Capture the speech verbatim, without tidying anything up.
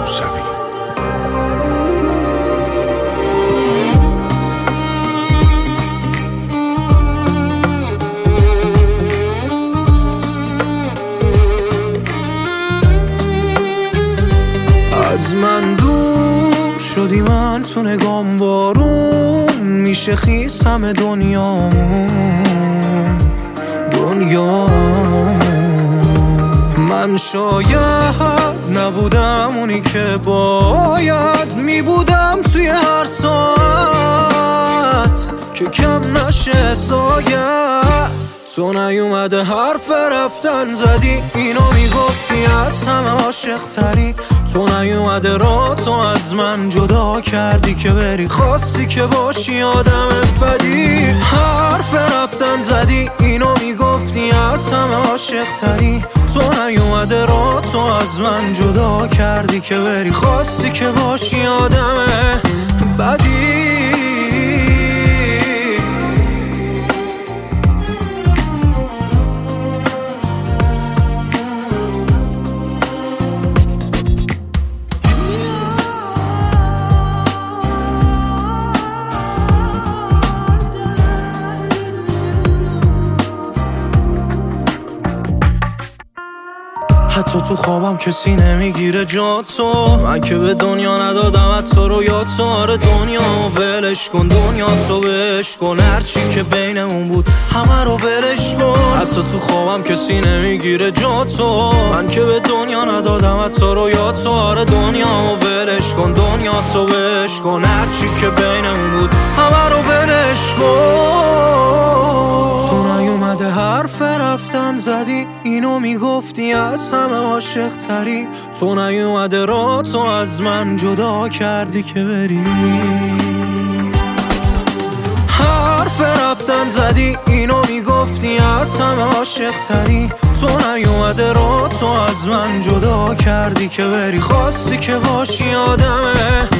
موسوی. از من دور شدی، من تو نگام بارون میشه خیس همه دنیامون دنیا. من شاید نبودم اونی که باید میبودم توی هر ساعت که کم نشه سایت. تو نیومده حرف رفتن زدی، اینو میگفتی از همه عاشق تری. تو نیومده را تو از من جدا کردی که بری، خواستی که باشی آدم بدی. حرف رفتن زدی، اینو میگفتی از همه عاشق تری. تو نیومده را تو از من جدا کردی که بری، خواستی که باشی آدم بدی. حتی تو خوابم کسی نمیگیره جا تو، من که به دنیا ندادم حتی رو یاد تو. آره دنیا ولش کن، دنیا تو بهش کن، هرچی که بینمون بود همه رو ولش کن. حتی تو خوابم کسی نمیگیره جا تو، من که به دنیا ندادم حتی رو یاد تو. آره دنیا ولش کن، دنیا تو بهش کن، هرچی که بینمون بود همه رو ولش کن. تو نیومده حرف رفتن زدی، اینو میگفتی از همه عاشق تری. تو نیومده را تو از من جدا کردی که بری. حرف رفتن زدی، اینو میگفتی از همه عاشق تری. تو نیومده را تو از من جدا کردی که بری، خواستی که باشی آدم